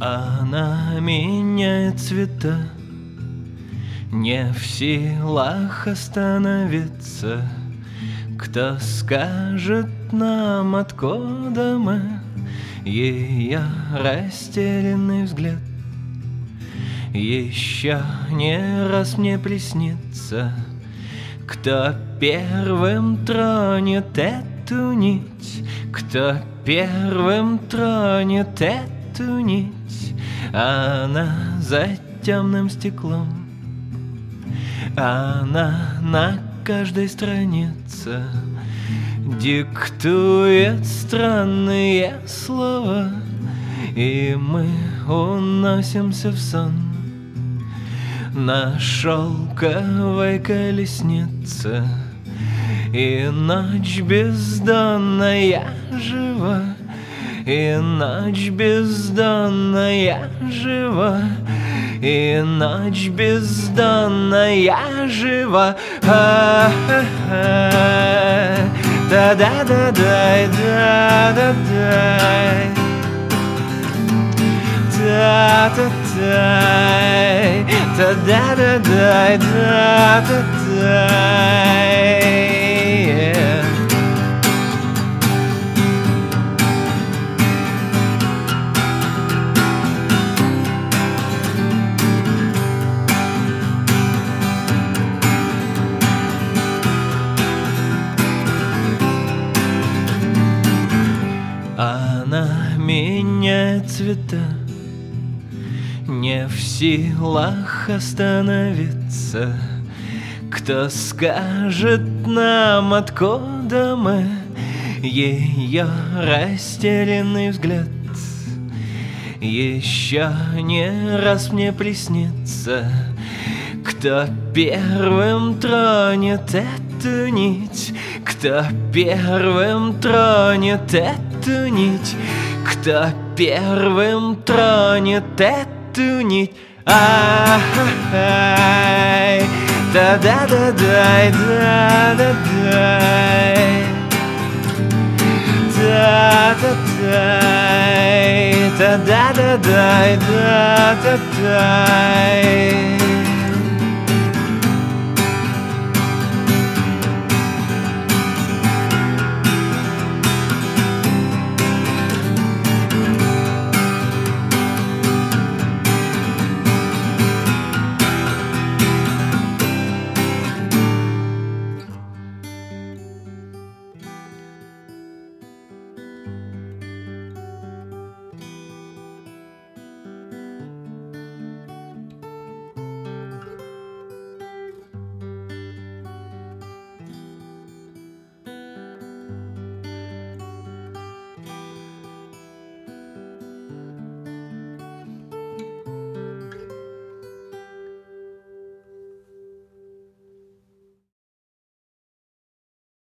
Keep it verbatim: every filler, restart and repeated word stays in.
Она меняет цвета, не в силах остановиться. Кто скажет нам, откуда мы? Ее растерянный взгляд еще не раз мне приснится. Кто первым тронет эту нить? Кто первым тронет эту нить? Она за темным стеклом, она на каждой странице диктует странные слова, и мы уносимся в сон на шелковой колеснице. И ночь бездонная жива, и ночь бездонная жива, и ночь бездонная жива. Да-да-да-дай, да-да-дай, да-да-дай, да-да-дай, да-да-дай. Она меняет цвета, не в силах остановиться. Кто скажет нам, откуда мы? Ее растерянный взгляд еще не раз мне приснится. Кто первым тронет эту нить? Кто первым тронет эту нить? Кто первым тронет эту нить? Ай, да-да-да-дай, да-да-дай, да-да-дай, да-да-дай, да-да-дай.